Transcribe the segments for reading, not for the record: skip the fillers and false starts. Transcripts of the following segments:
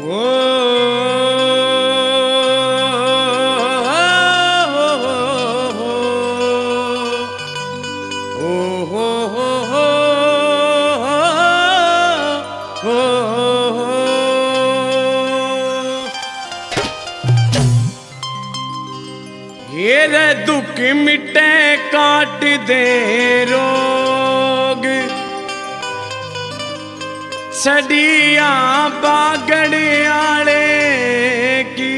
रे दुख मिटे काट दे रोग छड़िया बागड़ आले की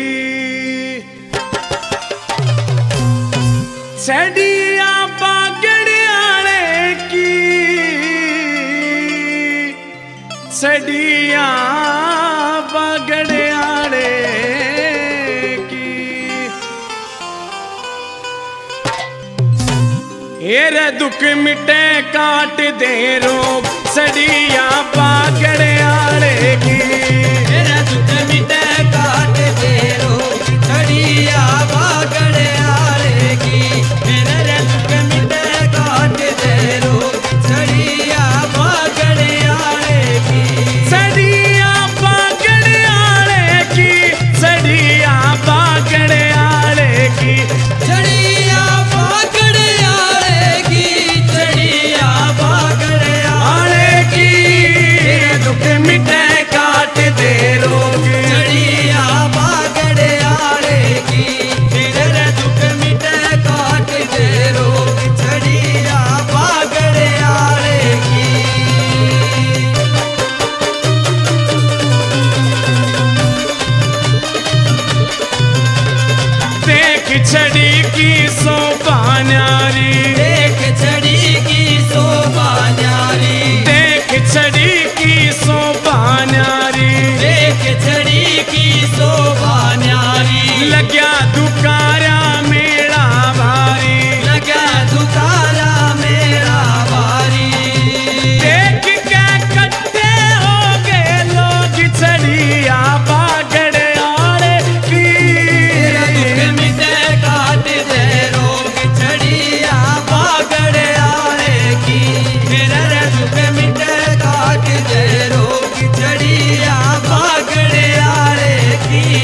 छड़िया बागड़ आले की छड़िया बागड़ आले रे दुख मिटे काट दे रोग सड़िया बागड़ आले की रे दुख मिटे काट दे रोग सड़िया बागड़ आले की रे दुख मिटे काट दे रोग सड़िया बागड़ आले की सड़िया बागड़ आले की सड़िया बागड़ आले की सड़िया मिटे काट दे रोग सड़िया बागड़ आले की रे दुख मिटे काट दे रोग सड़िया बागड़ आले की देख छड़ी की शोभा न्यारी देख छड़ी की शोभा न्यारी देख छड़ी की शोभा न्यारी देख छड़ी की शोभा न्यारी लग्या दुकारा मेरा भारी लग्या दुकारा मेरा भारी देख के कट्टे हो गए लोग छड़िया बागड़ आले की दुख मिटे काट दे रोग छड़िया बागड़ आले की रे दुख मिटे काट दे रोग छड़िया बागड़ आले की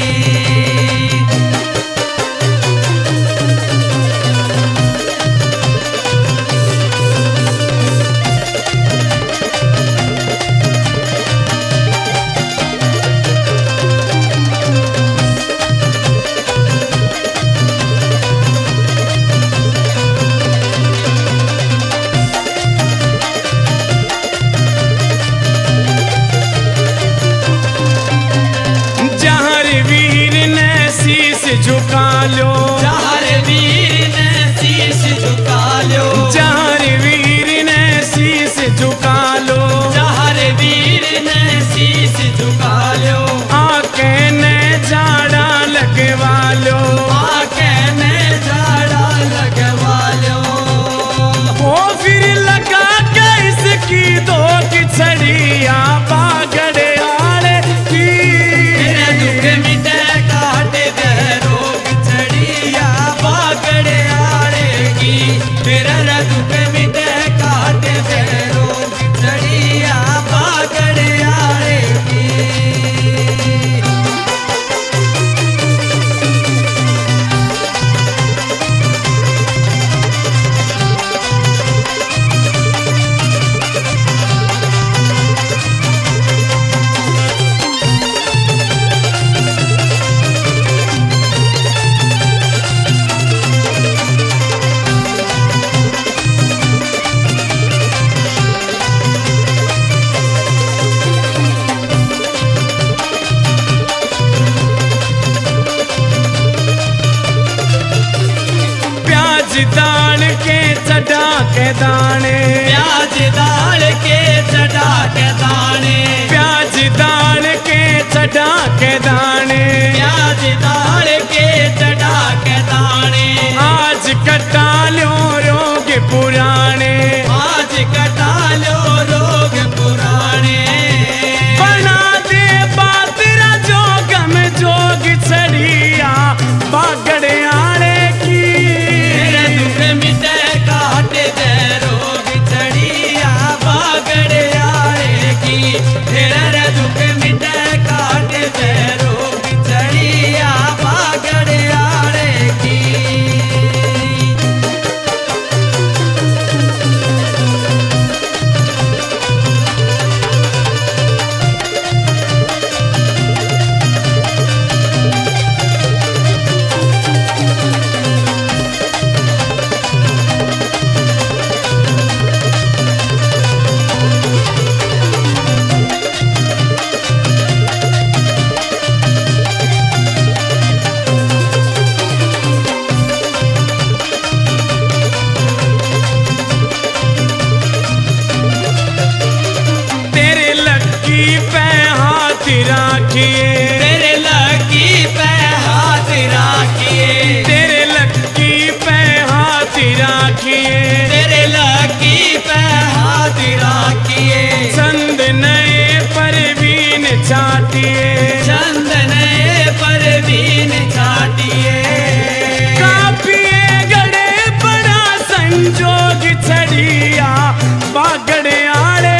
झुका लो जहर वीर ने शीश झुका लो जहर वीर ने शीश झुका लो जहर वीर ने शीश झुका लो आके ने जाड़ा लगवा लो आके ने जाड़ा लगवा लो वो फिर लगा के इसकी दो की छड़िया बागड़ आले की दुख मिटे काट दे रोग छड़िया बागड़ आले की तेरा दुख मिटे काट दे रोग छड़िया बागड़ आले की दाल के चढ़ा के दाने प्याज दाल के चढ़ा के दाने प्याज दाल के चढ़ा के दाने प्याज दाल के चढ़ा के दाने आज कटा लो रोग पुराने आज कटा लो रोग पुराने बना दे बातरा जोगम जोग छड़िया बागड़ आले की दुख मिटे काट दे रोग छड़िया बागड़ आले की तेरा दुख मिटे काट दे राखिए तेरे लकी पे हाथ राखिए तेरे लकी पे हाथ राखिए तेरे लकी पे हाथ राखिए चंद नए परवीन चाटिए चंदन परवीन छाटिए कापिए गड़े बड़ा संजोग छड़िया बागड़े आले